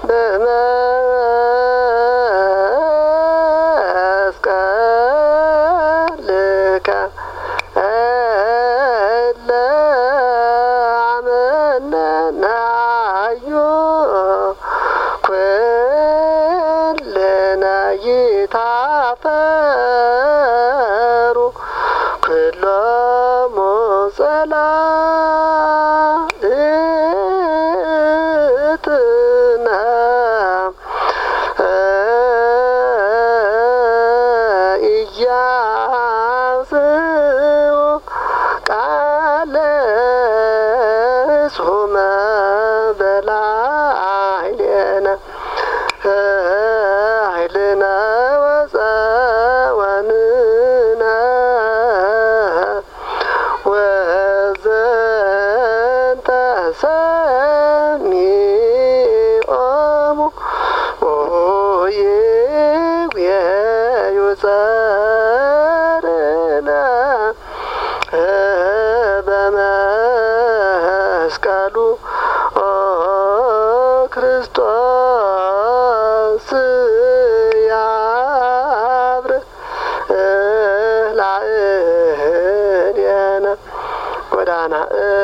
በመስቀልከ ለአመነናዮ ኩልነ ይታፈሩ ኩሎሙ ጸላእትነ ኢያብጽሑ ቃለ ጾመ በላዕሌነ ኃይልነ ወፀወንነ ወዘንተ ሰሚዖሙ ይቤዩጸርነ በመስቀሉ ክርስቶስ ያብር ላዕሌነ ጎዳና